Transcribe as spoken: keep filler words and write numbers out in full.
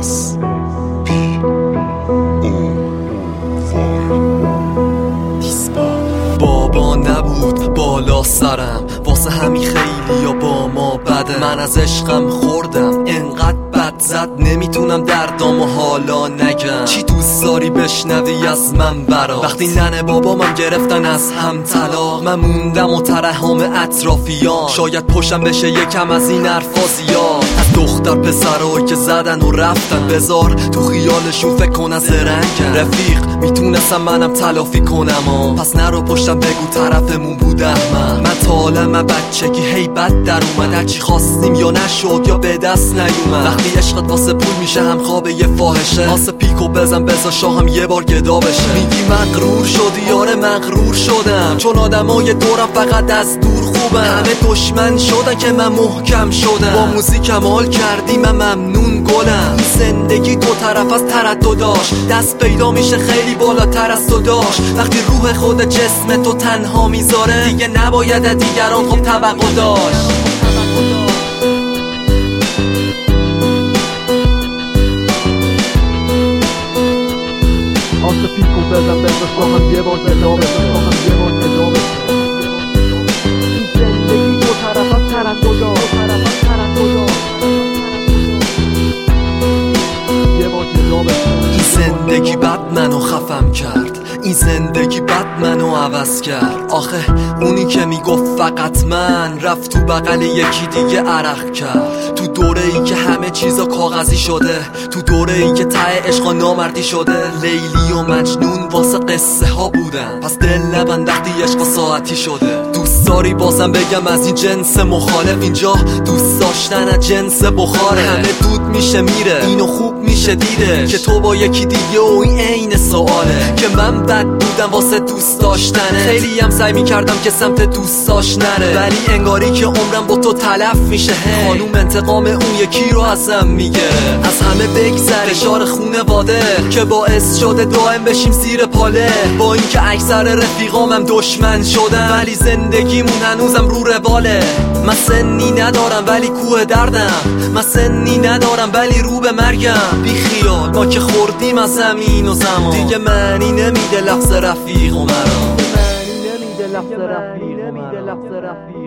اس پی او بابا نبود بالا سرم، واسه همین خیلی یا با ما بده. من از عشقم خوردم انقدر بد زد نمیتونم دردامو حالا نگم. چی دوست داری بشنوی از من برا؟ وقتی ننه بابامم گرفتن از هم طلاق، من موندم و ترحم اطرافیان. شاید پشتم بشه یکم از این حرفا زیاد. از دختر پسرایی که زدن و رفتن، بذار تو خیالشون فکر کن از زرنگن. رفیق میتونستم منم تلافی کنم آ. پس نرو پشتم بگو طرفمون بود احمد. من تا عالم بچگی هی بد در اومد، هرچی خواستیم یا نشد یا به دست نیومد. وقتی عشقت واسه پول میشه هم خواب یه فاحشه، واسه پیکو بزن بزا شاهم یه بار گدا بشه. میگی مغرور شدی، آره مغرور شدم، چون آدمای دورم فقط از دور خوبم. همه دشمن شدن که من محکم شدم. با موزیکم حال کردی من ممنون گلم. زندگی دو طرف از تردداش، دست پیدا میشه خیلی بالاتر از تو داشت. وقتی روح خود جسم تو تنها میذاره، دیگه نباید دیگران خب توقع داشت. آسه پیکو بزن بزن شاهم یه بار گدا بزن، شاهم یه بار گدا بزن. این زندگی دو طرف از تردداش، دو طرف از تردداش. یه بار گدا بزن. این زندگی بد منو خفم کرد، این زندگی بد منو عوض کرد. آخه اونی که میگفت فقط من، رفت تو بغل یکی دیگه عرق کرد. تو دوره ای که همه چیزا کاغذی شده، تو دوره ای که ته عشقا نامردی شده. لیلی و مجنون واسه قصه ها بودن، پس دل نبند وقتی عشقا ساعتی شده. دوست داری بازم بگم از این جنس مخالف، اینجا دوست داشتن از جنس بخاره. همه دود میشه میره، اینو خوب میشه دیده که تو با یکی دیگه و این عین سواله. که من بد بودم واسه دوست داشتنه، خیلی هم سعی میکردم که سمت دوست داشت نره، ولی انگاری که عمرم با تو تلف میشه. خانوم انتقام اون یکی رو ازم میگه، از همه بگذره فشار خونواده که باعث شده دائم بشیم زیر پاله. با اینکه اکثر رفیقامم دشمن شدن، ولی زندگیمون هنوزم رو رواله. من سنی ندارم ولی کوه دردم، من سنی ندارم ولی رو به مرگم. بی خیال ما که خوردیم از زمین و زمان، دیگه معنی نمیده لفظ رفیق و مرا. معنی نمیده لفظ رفیق و مرا.